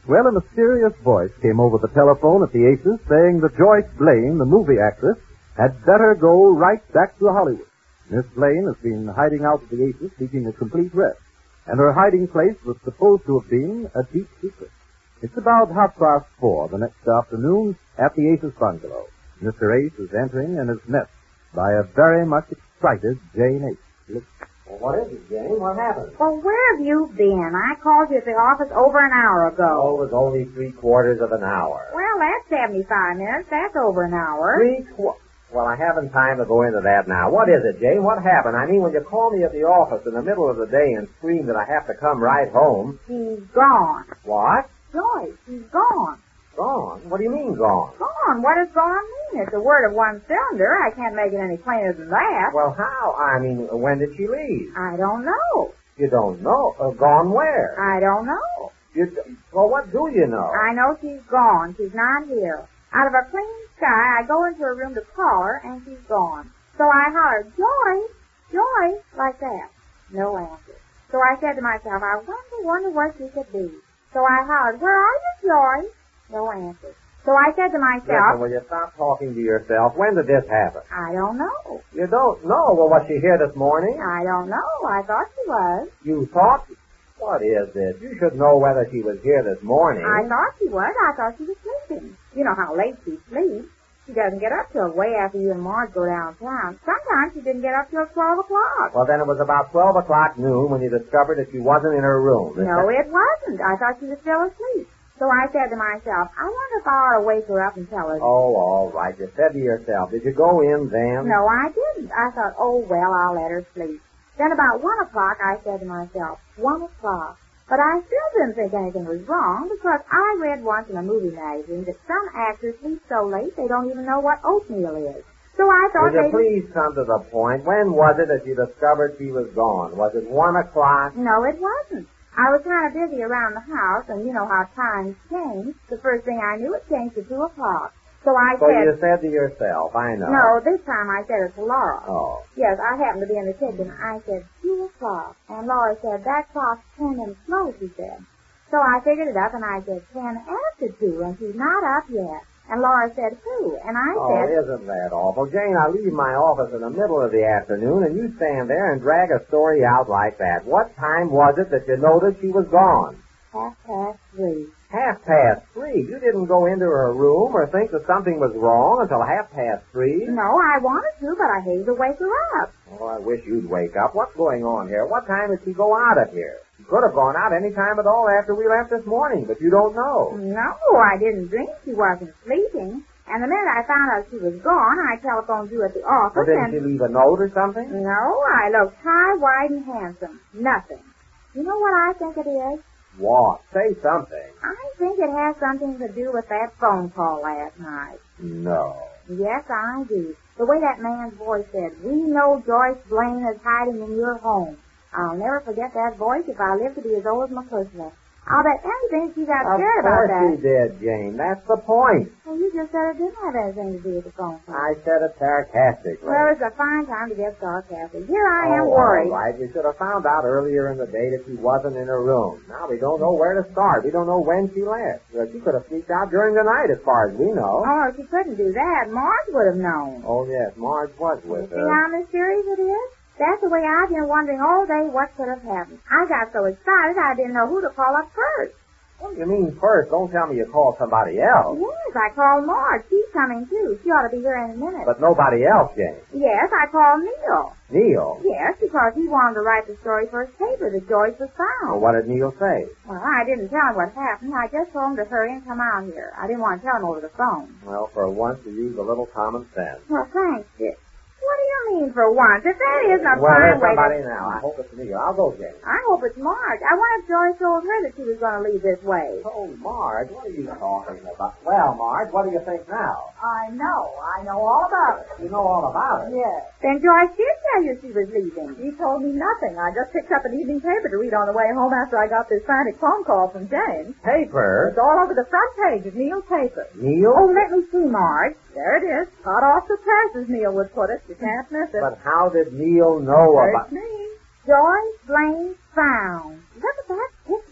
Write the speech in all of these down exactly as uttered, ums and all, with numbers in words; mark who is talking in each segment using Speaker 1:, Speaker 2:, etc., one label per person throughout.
Speaker 1: Well, a mysterious voice came over the telephone at the Aces saying that Joyce Blaine, the movie actress, had better go right back to Hollywood. Miss Blaine has been hiding out at the Aces seeking a complete rest, and her hiding place was supposed to have been a deep secret. It's about half past four the next afternoon at the Aces bungalow. Mister Ace is entering and is met by a very much excited Jane Ace.
Speaker 2: Well, what is it, Jane? What happened?
Speaker 3: Well, where have you been? I called you at the office over an hour ago.
Speaker 2: Oh, it was only three quarters of an hour.
Speaker 3: Well, that's seventy-five minutes. That's over an hour.
Speaker 2: Three quarters? Well, I haven't time to go into that now. What is it, Jane? What happened? I mean, when you call me at the office in the middle of the day and scream that I have to come right home...
Speaker 3: She's gone.
Speaker 2: What?
Speaker 3: Joyce, she's gone.
Speaker 2: Gone? What do you mean, gone?
Speaker 3: Gone? What does gone mean? It's a word of one cylinder. I can't make it any plainer than that.
Speaker 2: Well, how? I mean, when did she leave?
Speaker 3: I don't know.
Speaker 2: You don't know? Uh, gone where?
Speaker 3: I don't know.
Speaker 2: You d- well, what do you know?
Speaker 3: I know she's gone. She's not here. Out of a clean sky, I go into her room to call her, and she's gone. So I hollered, Joyce, Joyce, like that. No answer. So I said to myself, I wonder, wonder what she could be. So I hollered, where are you, Joyce? No answer. So I said to myself...
Speaker 2: Listen, will you stop talking to yourself? When did this happen?
Speaker 3: I don't know.
Speaker 2: You don't know? Well, was she here this morning?
Speaker 3: I don't know. I thought she was.
Speaker 2: You thought? What is this? You should know whether she was here this morning.
Speaker 3: I thought she was. I thought she was sleeping. You know how late she sleeps. She doesn't get up till way after you and Marge go downtown. Sometimes she didn't get up till twelve o'clock.
Speaker 2: Well, then it was about twelve o'clock noon when you discovered that she wasn't in her room.
Speaker 3: No, it wasn't. I thought she was still asleep. So I said to myself, I wonder if I ought to wake her up and tell her.
Speaker 2: Oh, all right. You said to yourself, did you go in then?
Speaker 3: No, I didn't. I thought, oh, well, I'll let her sleep. Then about one o'clock, I said to myself, one o'clock. But I still didn't think anything was wrong because I read once in a movie magazine that some actors sleep so late they don't even know what oatmeal is. So I thought
Speaker 2: Will you
Speaker 3: maybe...
Speaker 2: please come to the point? When was it that you discovered she was gone? Was it one o'clock?
Speaker 3: No, it wasn't. I was kind of busy around the house, and you know how times change. The first thing I knew, it changed to two o'clock. So I
Speaker 2: so
Speaker 3: said...
Speaker 2: So you said to yourself, I know.
Speaker 3: No, this time I said it to Laura.
Speaker 2: Oh.
Speaker 3: Yes, I happened to be in the kitchen. I said, two o'clock. And Laura said, that clock's ten and slow, she said. So I figured it up, and I said, ten after two, and she's not up yet. And Laura said, who? And I
Speaker 2: oh,
Speaker 3: said...
Speaker 2: Oh, isn't that awful? Jane, I leave my office in the middle of the afternoon, and you stand there and drag a story out like that. What time was it that you noticed she was gone?
Speaker 3: Half past three.
Speaker 2: Half past three? You didn't go into her room or think that something was wrong until half past three?
Speaker 3: No, I wanted to, but I hated to wake her up.
Speaker 2: Oh, I wish you'd wake up. What's going on here? What time did she go out of here? She could have gone out any time at all after we left this morning, but you don't know.
Speaker 3: No, I didn't think she wasn't sleeping. And the minute I found out she was gone, I telephoned you at the office.
Speaker 2: Well, didn't
Speaker 3: and...
Speaker 2: she leave a note or something?
Speaker 3: No, I looked high, wide, and handsome. Nothing. You know what I think it is?
Speaker 2: What? Say something.
Speaker 3: I think it has something to do with that phone call last night.
Speaker 2: No.
Speaker 3: Yes, I do. The way that man's voice said, we know Joyce Blaine is hiding in your home. I'll never forget that voice if I live to be as old as McCushla. I'll bet anything she got scared about that.
Speaker 2: Of course she did, Jane. That's the point.
Speaker 3: Well, you just said it didn't have anything to do with the phone call.
Speaker 2: I said it sarcastically.
Speaker 3: Well, it's a fine time to get sarcastic. Here I am
Speaker 2: oh,
Speaker 3: worried.
Speaker 2: all right. You should have found out earlier in the day that she wasn't in her room. Now we don't know where to start. We don't know when she left. Well, she could have sneaked out during the night, as far as we know.
Speaker 3: Oh, she couldn't do that. Marge would have known.
Speaker 2: Oh, yes. Marge was with
Speaker 3: you
Speaker 2: her.
Speaker 3: See how mysterious it is? That's the way I've been wondering all day what could have happened. I got so excited I didn't know who to call up first.
Speaker 2: What do you mean first? Don't tell me you called somebody else.
Speaker 3: Yes, I called Marge. She's coming, too. She ought to be here in a minute.
Speaker 2: But nobody else, Jane.
Speaker 3: Yes, I called Neil.
Speaker 2: Neil?
Speaker 3: Yes, because he wanted to write the story for his paper that Joyce was found.
Speaker 2: Well, what did Neil say?
Speaker 3: Well, I didn't tell him what happened. I just told him to hurry and come out here. I didn't want to tell him over the phone.
Speaker 2: Well, for once you used a little common sense.
Speaker 3: Well, thanks, Dick. What do you mean for once? If that isn't a
Speaker 2: well,
Speaker 3: fine
Speaker 2: there's
Speaker 3: way
Speaker 2: somebody
Speaker 3: to...
Speaker 2: now. I hope it's Neil. I'll go, Jane.
Speaker 3: I hope it's Marge. I wonder if Joyce told her that she was going to leave this way.
Speaker 2: Oh, Marge, what are you talking about? Well, Marge, what do you think now?
Speaker 4: I know. I know all about it.
Speaker 2: You know all about it?
Speaker 4: Yes.
Speaker 3: Then Joyce did tell you she was leaving.
Speaker 4: She told me nothing. I just picked up an evening paper to read on the way home after I got this frantic phone call from James.
Speaker 2: Paper?
Speaker 4: It's all over the front page of Neil's paper.
Speaker 2: Neil?
Speaker 3: Oh, let me see, Marge.
Speaker 4: There it is. Hot off the press, as Neil would put it. You can't miss it.
Speaker 2: But how did Neil know
Speaker 4: Search
Speaker 2: about...
Speaker 4: me.
Speaker 3: Joyce Blaine found. Look at that picture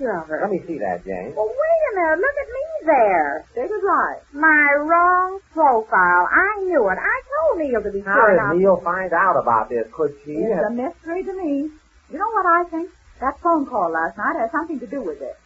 Speaker 3: picture of her.
Speaker 2: Let me see that, Jane.
Speaker 3: Well, wait a minute. Look at me there.
Speaker 4: Big as life.
Speaker 3: My wrong profile. I knew it. I told Neil to be
Speaker 2: How
Speaker 3: sure
Speaker 2: did
Speaker 3: not.
Speaker 2: Neil find out about this? Could she?
Speaker 4: It's
Speaker 2: have-
Speaker 4: a mystery to me. You know what I think? That phone call last night has something to do with it.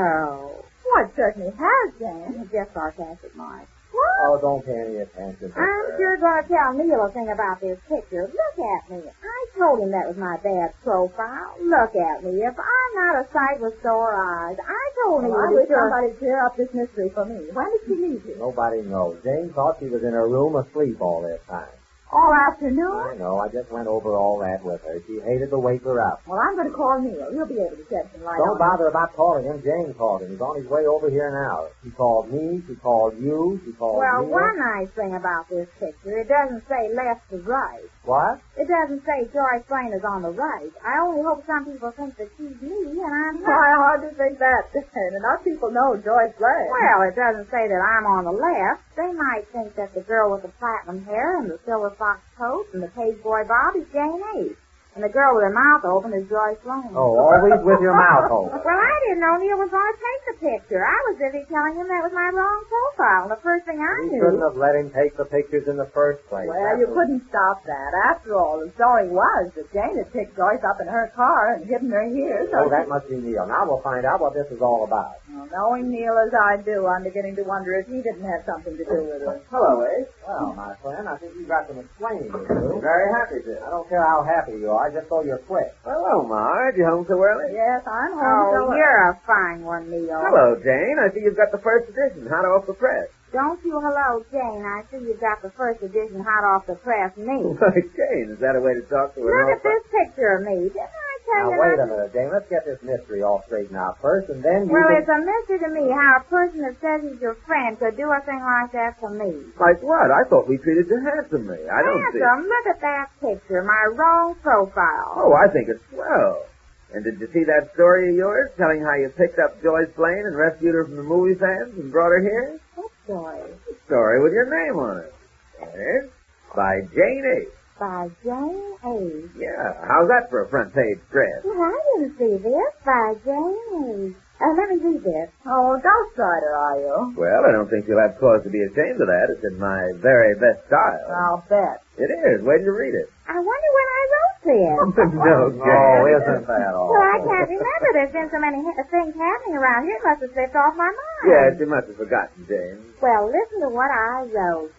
Speaker 3: No.
Speaker 4: Well, it certainly has, Jane.
Speaker 3: Just sarcastic, Marge.
Speaker 4: What?
Speaker 2: Oh, don't pay any attention to
Speaker 3: I'm
Speaker 2: her.
Speaker 3: sure going to tell Neil a thing about this picture. Look at me. I told him that was my bad profile. Look at me. If I'm not a sight with sore eyes, I told Neil
Speaker 4: Well, I
Speaker 3: to
Speaker 4: wish
Speaker 3: be sure.
Speaker 4: somebody'd clear up this mystery for me. When did she leave you?
Speaker 2: Nobody knows. Jane thought she was in her room asleep all this time.
Speaker 4: All afternoon?
Speaker 2: I know. I just went over all that with her. She hated to wake her up.
Speaker 4: Well, I'm going to call Neil. He'll be able to shed some light
Speaker 2: Don't
Speaker 4: on it.
Speaker 2: bother about calling him. Jane called him. He's on his way over here now. She called me. She called you. She called
Speaker 3: Well,
Speaker 2: Neil.
Speaker 3: one nice thing about this picture, it doesn't say left to right.
Speaker 2: What?
Speaker 3: It doesn't say Joyce Blaine is on the right. I only hope some people think that she's me and I'm
Speaker 4: Well,
Speaker 3: not.
Speaker 4: I hardly think that, Jane. Enough people know Joyce Blaine.
Speaker 3: Well, it doesn't say that I'm on the left. They might think that the girl with the platinum hair and the silver fox coat and the page boy bob is Jane Ace. And the girl with her mouth open is Joyce Blaine.
Speaker 2: Oh, always with your mouth open.
Speaker 3: Well, I didn't know Neil was going to take the picture. I was busy telling him that was my wrong profile. And the first thing I
Speaker 2: You
Speaker 3: knew...
Speaker 2: couldn't have let him take the pictures in the first place.
Speaker 4: Well,
Speaker 2: That
Speaker 4: you
Speaker 2: was-
Speaker 4: couldn't stop that. After all, the story was that Jane had picked Joyce up in her car and hidden her here. So
Speaker 2: Oh, that must be Neil. Now we'll find out what this is all about.
Speaker 4: Well, knowing Neil as I do, I'm beginning to wonder if he didn't have something to do with it.
Speaker 2: Hello, Ace. Well, my friend, I think you've got some explaining to do. Very happy to. I don't care how happy you are, just so you're quick.
Speaker 5: Hello, Marge. You home so early?
Speaker 4: Yes, I'm home.
Speaker 3: Oh,
Speaker 4: so
Speaker 3: you're a fine one, Neil.
Speaker 5: Hello, Jane. I see you've got the first edition, hot off the press.
Speaker 3: Don't you hello, Jane. I see you've got the first edition hot off the press, me.
Speaker 5: Why, Jane, is that a way to talk to her?
Speaker 3: Look at this picture of me. Didn't I tell
Speaker 2: Now,
Speaker 3: you?
Speaker 2: wait
Speaker 3: not
Speaker 2: a
Speaker 3: to-
Speaker 2: minute, Jane. Let's get this mystery all straightened out first, and then you
Speaker 3: Well,
Speaker 2: can...
Speaker 3: it's a mystery to me how a person that says he's your friend could do a thing like that to me.
Speaker 5: Like what? I thought we treated you handsomely. I don't see...
Speaker 3: Handsome, look at that picture, my wrong profile.
Speaker 5: Oh, I think it's swell. And did you see that story of yours telling how you picked up Joyce Blaine and rescued her from the movie fans and brought her here?
Speaker 3: What story?
Speaker 5: Story with your name on it. Yes. By Jane Ace.
Speaker 3: By Jane Ace.
Speaker 5: Yeah. How's that for a front page spread?
Speaker 3: Well, I didn't see this. By Jane Ace. Uh, let me read this.
Speaker 4: Oh, ghostwriter, are you?
Speaker 5: Well, I don't think you'll have cause to be ashamed of that. It's in my very best style.
Speaker 4: I'll bet.
Speaker 5: It is. Wait till you read it.
Speaker 3: I wonder when I wrote this.
Speaker 5: no, Jane.
Speaker 2: Oh, isn't that all?
Speaker 3: Well, I can't remember. There's been so many ha- things happening around here. It must have slipped off my mind.
Speaker 5: Yes, you must have forgotten, Jane.
Speaker 3: Well, listen to what I wrote.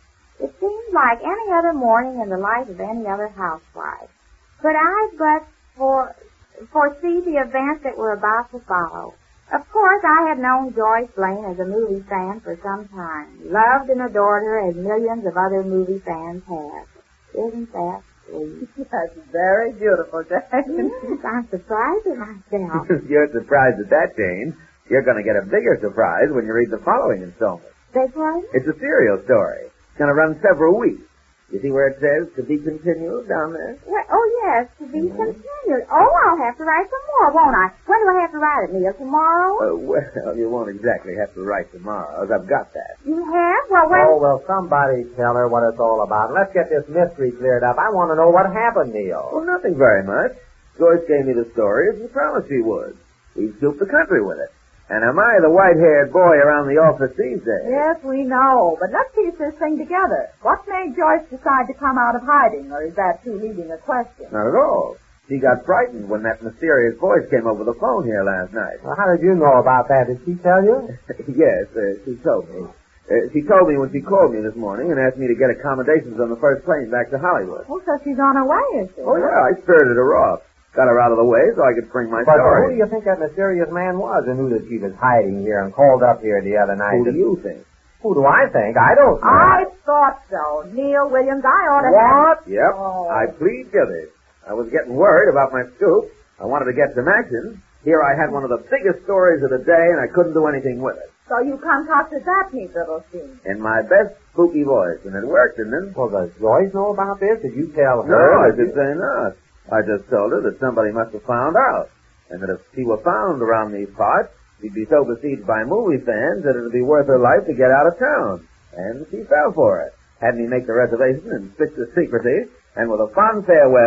Speaker 3: It seems like any other morning in the life of any other housewife. Could I but for, foresee the events that were about to follow? Of course, I had known Joyce Blaine as a movie fan for some time. Loved and adored her as millions of other movie fans have. Isn't that sweet?
Speaker 4: That's very beautiful, Jane.
Speaker 3: Yes, I'm surprised at myself.
Speaker 5: You're surprised at that, Jane. You're going to get a bigger surprise when you read the following installment.
Speaker 3: Beg pardon?
Speaker 5: It's a serial story. It's going to run several weeks. You see where it says to be continued down there?
Speaker 3: Well, oh, yes, to be continued. Oh, I'll have to write some more, won't I? When do I have to write it, Neil? Tomorrow?
Speaker 5: Oh, well, you won't exactly have to write tomorrow, as I've got that.
Speaker 3: You have? Well, when...
Speaker 2: Oh, well, somebody tell her what it's all about. Let's get this mystery cleared up. I want to know what happened, Neil.
Speaker 5: Well, nothing very much. Joyce gave me the story as she promised she would. We scooped the country with it. And am I the white-haired boy around the office these days?
Speaker 4: Yes, we know. But let's piece this thing together. What made Joyce decide to come out of hiding, or is that too leading a question?
Speaker 5: Not at all. She got frightened when that mysterious voice came over the phone here last night.
Speaker 2: Well, how did you know about that? Did she tell you?
Speaker 5: Yes, uh, she told me. Uh, she told me when she called me this morning and asked me to get accommodations on the first plane back to Hollywood.
Speaker 4: Oh, so she's on her way, is she?
Speaker 5: Oh, yeah, I spirited her off. Got her out of the way so I could spring my
Speaker 2: But who
Speaker 5: story.
Speaker 2: do you think that mysterious man was who knew that she was hiding here and called up here the other night?
Speaker 5: Who do you think?
Speaker 2: Who do I think? I don't know.
Speaker 4: I thought so. Neil Williams, I ought to...
Speaker 5: What? Yep.
Speaker 4: Oh.
Speaker 5: I plead guilty. I was getting worried about my scoop. I wanted to get some action. Here I had one of the biggest stories of the day, and I couldn't do anything with it.
Speaker 4: So you concocted that neat little scheme.
Speaker 5: In my best spooky voice, and it worked, didn't it?
Speaker 2: Well, does Joyce know about this? Did you tell her?
Speaker 5: No, I
Speaker 2: Did
Speaker 5: should say not. I just told her that somebody must have found out, and that if she were found around these parts, she'd be so besieged by movie fans that it'd be worth her life to get out of town. And she fell for it. Had me make the reservation in strict secrecy, and with a fond farewell,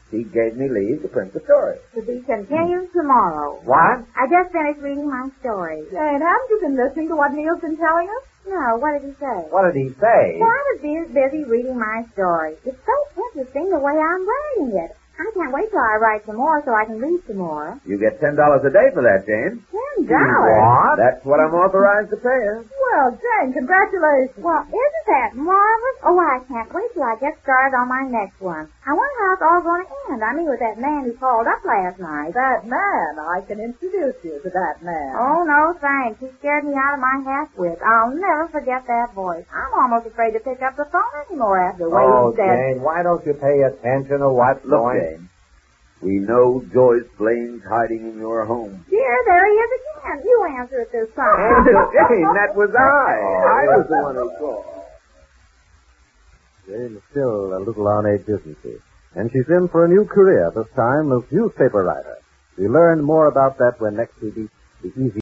Speaker 5: he gave me leave to print the story.
Speaker 3: To be continued tomorrow.
Speaker 2: What?
Speaker 3: I just finished reading my story.
Speaker 4: Jane, haven't you been listening to what Neil's been telling us?
Speaker 3: No, what did he say?
Speaker 2: What did he say?
Speaker 3: Well, I was bu- busy reading my story. It's so interesting the way I'm writing it. I can't wait till I write some more so I can read some more.
Speaker 5: You get ten dollars a day for that, Jane.
Speaker 3: Ten dollars?
Speaker 2: What?
Speaker 5: That's what I'm authorized to pay you.
Speaker 4: Well, Jane, congratulations.
Speaker 3: Well, isn't that marvelous? Oh, I can't wait till I get started on my next one. I wonder how it's all going to end. I mean, with that man who called up last night.
Speaker 4: That man, I can introduce you to that man.
Speaker 3: Oh, no, thanks. He scared me out of my half-wit. I'll never forget that voice. I'm almost afraid to pick up the phone anymore after the way
Speaker 2: Oh,
Speaker 3: he said.
Speaker 2: Jane, why don't you pay attention to what's
Speaker 5: Look,
Speaker 2: going...
Speaker 5: Jane, we know Joyce Blaine's hiding in your home.
Speaker 3: Dear, there he is again. You answer it this time.
Speaker 5: Jane, that was I. I was the one who called.
Speaker 1: Jane is still a little on edge, isn't she? And she's in for a new career, this time as newspaper writer. We learn more about that when next we meet the Easy